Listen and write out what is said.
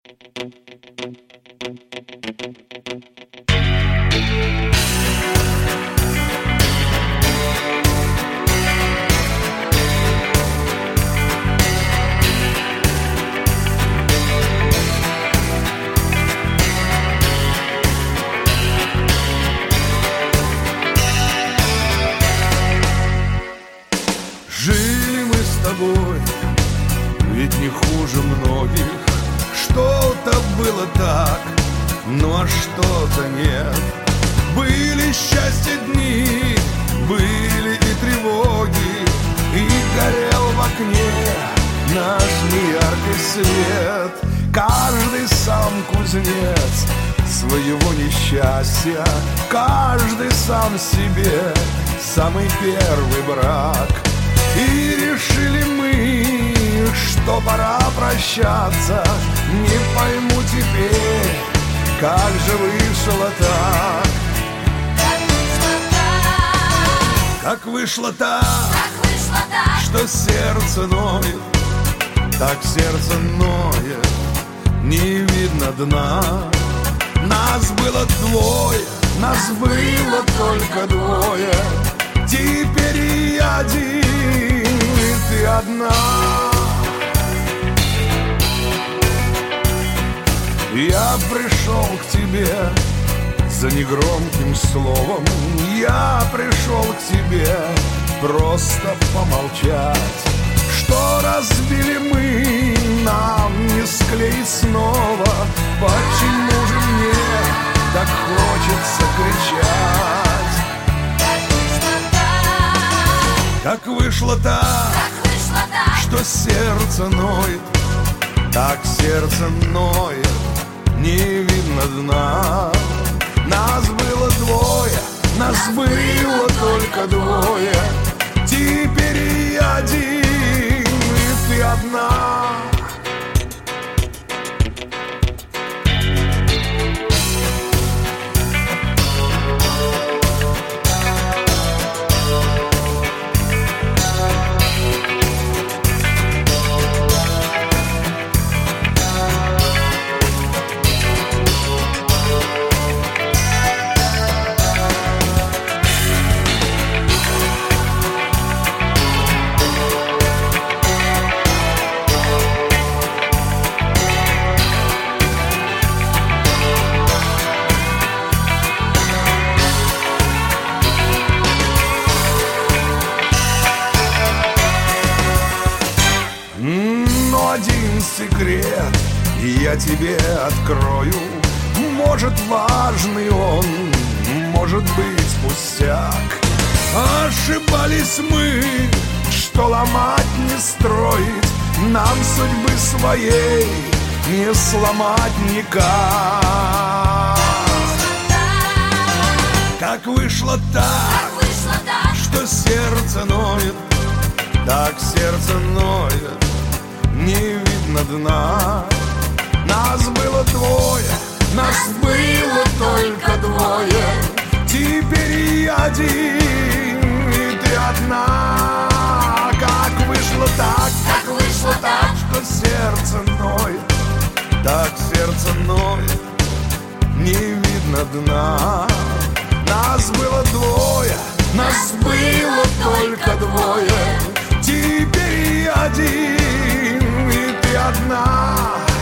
Жили мы с тобой, ведь не хуже многих. Что-то было так, ну а что-то нет. Были счастья дни, были и тревоги, и горел в окне наш неяркий свет. Каждый сам кузнец своего несчастья, каждый сам себе самый первый брак. И решили мы, что пора прощаться. Не пойму теперь, как же вышло так. Как вышло так, что сердце ноет, так сердце ноет, не видно дна. Нас было двое, нас было только двое. Теперь и я один, и ты одна. Я пришел к тебе за негромким словом. Я пришел к тебе просто помолчать. Что разбили мы, нам не склеить снова. Почему же мне так хочется кричать? Как вышло так, что сердце ноет, так сердце ноет, не видно дна. Нас было двое, нас было только двое. Теперь и я один, и ты одна. Секрет я тебе открою. Может, важный он, может быть, пустяк. Ошибались мы, что ломать не строить, нам судьбы своей не сломать никак. Как вышло так, что сердце ноет, так сердце ноет, не видно дна. Нас было двое, нас было только двое. Теперь и я один, и ты одна. Как вышло так, что сердце ноет, так сердце ноет, не видно дна. Нас было двое, нас было только двое. Теперь и я один, и ты одна.